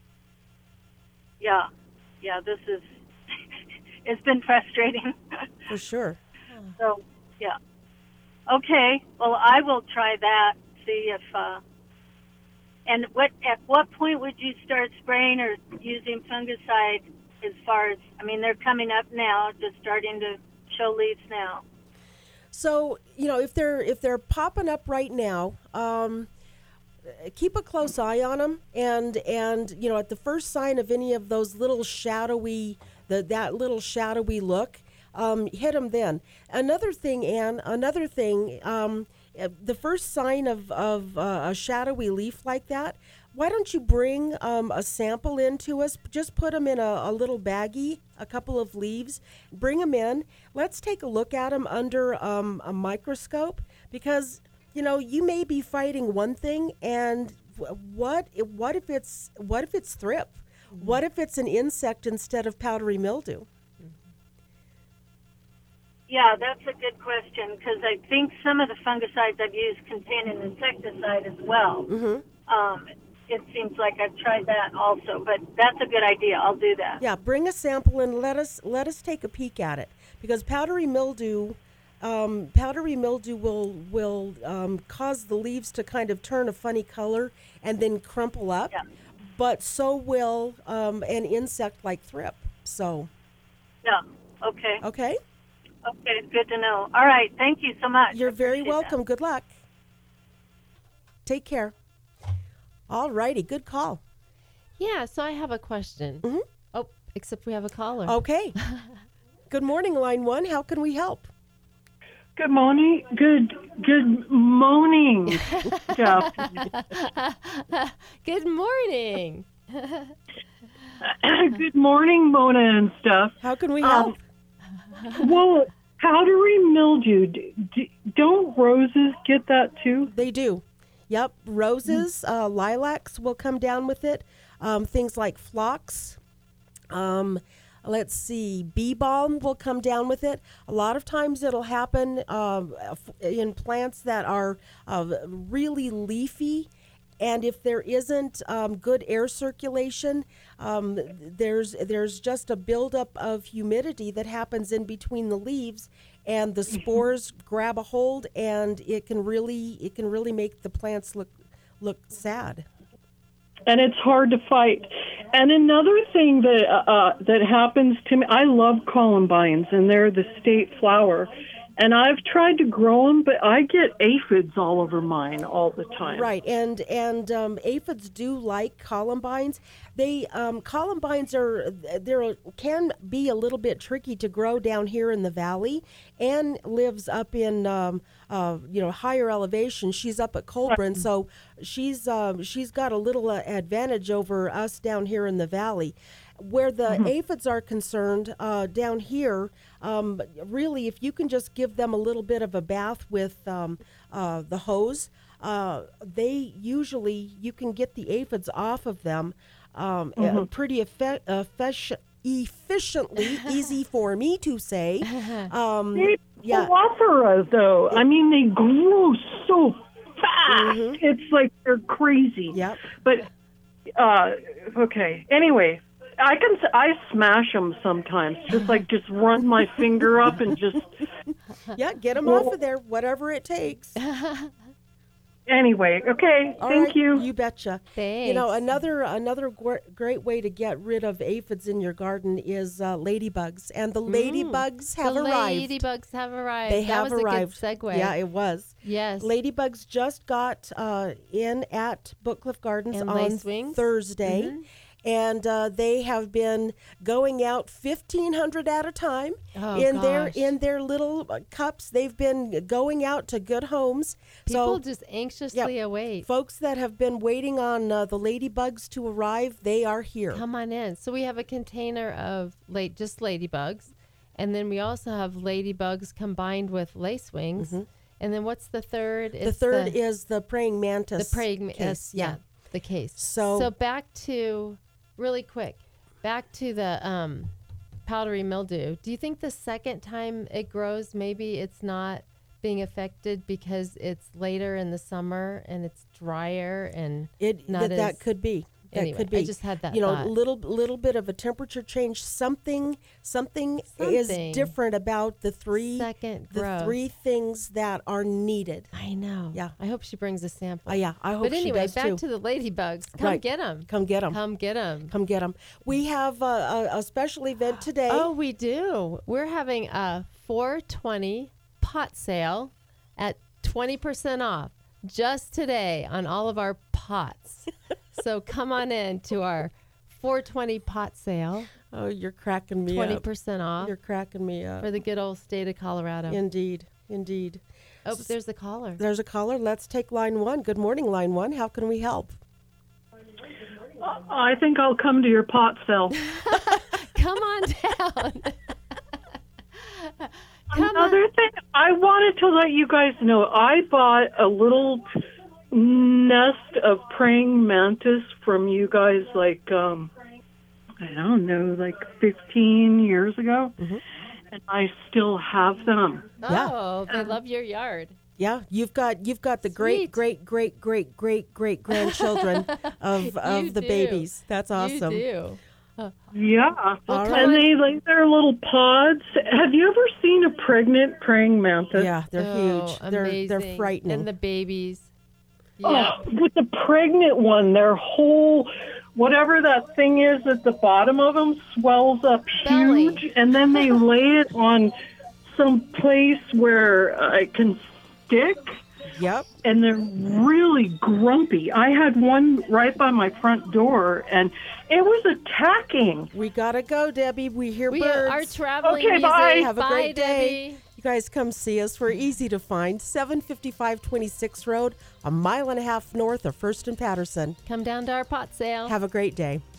Speaker 7: Yeah, yeah. This is it's been frustrating.
Speaker 2: For sure.
Speaker 7: So yeah. Okay. Well, I will try that. See if. Uh, and what at what point would you start spraying or using fungicide? As far as I mean, they're coming up now, just starting to show leaves now.
Speaker 2: So you know, if they're if they're popping up right now, um, keep a close eye on them, and and you know, at the first sign of any of those little shadowy, the that little shadowy look, um, hit them then. Another thing, Anne, another thing, um, the first sign of of uh, a shadowy leaf like that, why don't you bring um, a sample in to us? Just put them in a, a little baggie, a couple of leaves, bring them in. Let's take a look at them under um, a microscope, because, you know, you may be fighting one thing, and what what if it's what if it's thrip? Mm-hmm. What if it's an insect instead of powdery mildew? Mm-hmm.
Speaker 7: Yeah, that's a good question, because I think some of the fungicides I've used contain an insecticide as well.
Speaker 2: Mm-hmm.
Speaker 7: Um, It seems like I've tried that also, but that's a good idea. I'll do that.
Speaker 2: Yeah, bring a sample and let us let us take a peek at it, because powdery mildew, um, powdery mildew will will um, cause the leaves to kind of turn a funny color and then crumple up.
Speaker 7: Yeah.
Speaker 2: But so will um, an insect like thrip. So.
Speaker 7: Yeah. Okay.
Speaker 2: Okay.
Speaker 7: Okay. Good to know. All right. Thank you so much.
Speaker 2: You're very welcome. That. Good luck. Take care. All righty, good call.
Speaker 3: Yeah, so I have a question.
Speaker 2: Mm-hmm.
Speaker 3: Oh, except we have a caller.
Speaker 2: Okay. Good morning, line one. How can we help?
Speaker 9: Good morning. Good good morning, Steph.
Speaker 3: Good morning.
Speaker 9: Good morning, Mona and Steph.
Speaker 2: How can we help?
Speaker 9: Um, well, powdery mildew. D- d- don't roses get that too?
Speaker 2: They do. Yep. Roses, uh, lilacs will come down with it. Um, things like phlox. Um, let's see, bee balm will come down with it. A lot of times it'll happen uh, in plants that are uh, really leafy. And if there isn't um, good air circulation, um, there's there's just a buildup of humidity that happens in between the leaves, and the spores grab a hold, and it can really it can really make the plants look look sad.
Speaker 9: And it's hard to fight. And another thing that uh, that happens to me, I love columbines, and they're the state flower. And I've tried to grow them, but I get aphids all over mine all the time.
Speaker 2: Right, and and um, aphids do like columbines. They um, columbines are there can be a little bit tricky to grow down here in the valley. Anne lives up in um, uh, you know higher elevation. She's up at Colburn, so she's um, she's got a little uh, advantage over us down here in the valley. Where the mm-hmm. aphids are concerned, uh, down here, um, really, if you can just give them a little bit of a bath with um, uh, the hose, uh, they usually, you can get the aphids off of them um, mm-hmm. uh, pretty effe- effe- efficiently, easy for me to say. Um,
Speaker 9: they
Speaker 2: yeah.
Speaker 9: Phlorophyra, though, I mean, they grow so fast. Mm-hmm. It's like they're crazy.
Speaker 2: Yep.
Speaker 9: But, uh, okay, anyway. I can I smash them sometimes, just like just run my finger up and just
Speaker 2: yeah, get them well, off of there, whatever it takes.
Speaker 9: Anyway, okay,
Speaker 2: All
Speaker 9: thank
Speaker 2: right,
Speaker 9: you.
Speaker 2: You betcha.
Speaker 3: Thanks.
Speaker 2: You know, another another gr- great way to get rid of aphids in your garden is uh, ladybugs, and the ladybugs
Speaker 3: mm,
Speaker 2: have
Speaker 3: the
Speaker 2: arrived.
Speaker 3: Ladybugs have arrived.
Speaker 2: They
Speaker 3: that
Speaker 2: have
Speaker 3: was
Speaker 2: arrived.
Speaker 3: A good segue.
Speaker 2: Yeah, it was.
Speaker 3: Yes.
Speaker 2: Ladybugs just got uh, in at Bookcliff Gardens
Speaker 3: and
Speaker 2: on Thursday. Mm-hmm. And uh, they have been going out fifteen hundred at a time
Speaker 3: oh,
Speaker 2: in
Speaker 3: gosh.
Speaker 2: their in their little cups. They've been going out to good homes.
Speaker 3: People
Speaker 2: so,
Speaker 3: just anxiously
Speaker 2: yeah,
Speaker 3: await.
Speaker 2: Folks that have been waiting on uh, the ladybugs to arrive, they are here.
Speaker 3: Come on in. So we have a container of late just ladybugs, and then we also have ladybugs combined with lacewings. Mm-hmm. And then what's the third?
Speaker 2: The
Speaker 3: it's
Speaker 2: third
Speaker 3: the,
Speaker 2: is the praying mantis.
Speaker 3: The praying
Speaker 2: mantis.
Speaker 3: Uh, yeah, the case.
Speaker 2: So
Speaker 3: so back to. Really quick, back to the um, powdery mildew. Do you think the second time it grows, maybe it's not being affected because it's later in the summer and it's drier and
Speaker 2: it
Speaker 3: not
Speaker 2: th-
Speaker 3: as,
Speaker 2: that could be. That
Speaker 3: anyway,
Speaker 2: could be.
Speaker 3: I just had that.
Speaker 2: You know,
Speaker 3: thought.
Speaker 2: little little bit of a temperature change. Something something,
Speaker 3: something.
Speaker 2: is different about the three
Speaker 3: second
Speaker 2: the
Speaker 3: growth.
Speaker 2: three things that are needed.
Speaker 3: I know.
Speaker 2: Yeah.
Speaker 3: I hope she brings a sample.
Speaker 2: Uh, yeah, I hope
Speaker 3: But anyway,
Speaker 2: she does
Speaker 3: back
Speaker 2: too.
Speaker 3: to the ladybugs. Come
Speaker 2: right.
Speaker 3: get them.
Speaker 2: Come get them.
Speaker 3: Come get them.
Speaker 2: Come get them. We have a, a, a special event today.
Speaker 3: Oh, we do. We're having a four twenty pot sale at twenty percent off just today on all of our pots. So come on in to our four twenty pot sale.
Speaker 2: Oh, you're cracking me
Speaker 3: twenty
Speaker 2: up.
Speaker 3: twenty percent off.
Speaker 2: You're cracking me up.
Speaker 3: For the good old state of Colorado.
Speaker 2: Indeed. Indeed.
Speaker 3: Oh, but there's a caller.
Speaker 2: There's a caller. Let's take line one. Good morning, line one. How can we help?
Speaker 9: Uh, I think I'll come to your pot sale.
Speaker 3: Come on down. Come
Speaker 9: Another
Speaker 3: on.
Speaker 9: thing, I wanted to let you guys know, I bought a little nest of praying mantis from you guys like, um, I don't know, like fifteen years ago. Mm-hmm. And I still have them.
Speaker 3: Oh, yeah. They love your yard.
Speaker 2: Yeah, you've got you've got the
Speaker 3: Sweet.
Speaker 2: great great great great great great grandchildren of of the
Speaker 3: do.
Speaker 2: babies. That's awesome.
Speaker 3: You do.
Speaker 9: Uh, yeah,
Speaker 2: All
Speaker 9: and
Speaker 2: right.
Speaker 9: they like their little pods. Have you ever seen a pregnant praying mantis?
Speaker 2: Yeah, they're
Speaker 3: oh,
Speaker 2: huge. They're
Speaker 3: amazing.
Speaker 2: they're frightening.
Speaker 3: And the babies. Yeah.
Speaker 9: Oh, with the pregnant one, their whole whatever that thing is at the bottom of them swells up
Speaker 3: Belly.
Speaker 9: huge, and then they lay it on some place where uh, it can stick.
Speaker 2: Yep.
Speaker 9: And they're really grumpy. I had one right by my front door, and it was attacking.
Speaker 2: We gotta go, Debbie. We hear
Speaker 3: We
Speaker 2: birds.
Speaker 3: are traveling
Speaker 9: Okay,
Speaker 3: music.
Speaker 9: bye.
Speaker 2: Have a
Speaker 3: Bye,
Speaker 2: great day.
Speaker 3: Debbie.
Speaker 2: guys come see us. We're easy to find. seven fifty-five twenty-sixth Road, a mile and a half north of First and Patterson.
Speaker 3: Come down to our pot sale.
Speaker 2: Have a great day.